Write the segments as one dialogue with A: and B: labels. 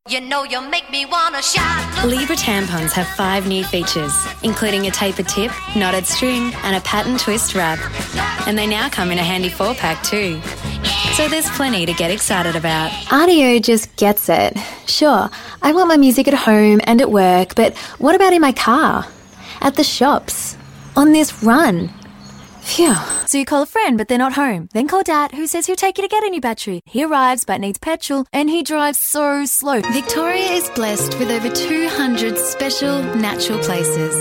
A: You know you make me wanna shout.
B: Libra tampons have 5 new features, including a tapered tip, knotted string, and a pattern twist wrap. And they now come in a handy 4-pack too. So there's plenty to get excited about.
C: Audio just gets it. Sure, I want my music at home and at work, but what about in my car? At the shops? On this run? Phew. So you call a friend, but they're not home. Then call Dad, who says he'll take you to get a new battery. He arrives, but needs petrol, and he drives so slow.
B: Victoria is blessed with over 200 special natural places.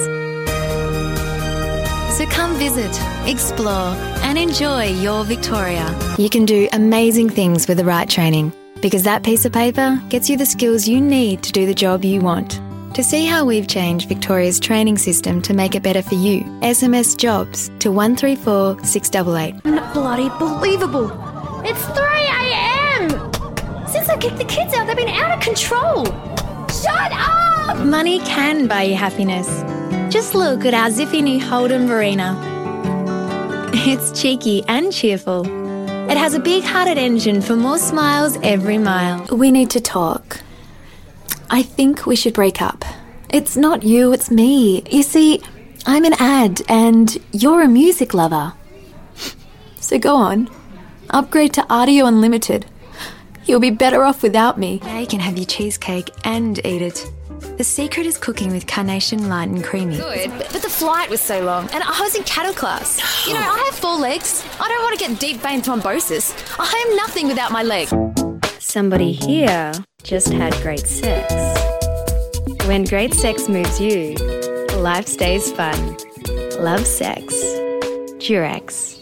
B: So come visit, explore, and enjoy your Victoria.
C: You can do amazing things with the right training, because that piece of paper gets you the skills you need to do the job you want. To see how we've changed Victoria's training system to make it better for you, SMS JOBS to 134 688.
D: Not bloody believable. It's 3 a.m. Since I kicked the kids out, they've been out of control. Shut up!
C: Money can buy you happiness. Just look at our zippy new Holden Verena. It's cheeky and cheerful. It has a big-hearted engine for more smiles every mile. We need to talk. I think we should break up. It's not you, it's me. You see, I'm an ad and you're a music lover. So go on, upgrade to Audio Unlimited. You'll be better off without me. Now you can have your cheesecake and eat it. The secret is cooking with Carnation Light and Creamy.
D: Good, but the flight was so long and I was in cattle class. You know, I have 4 legs. I don't want to get deep vein thrombosis. I am nothing without my leg.
B: Somebody here just had great sex. When great sex moves you, life stays fun. Love sex. Durex.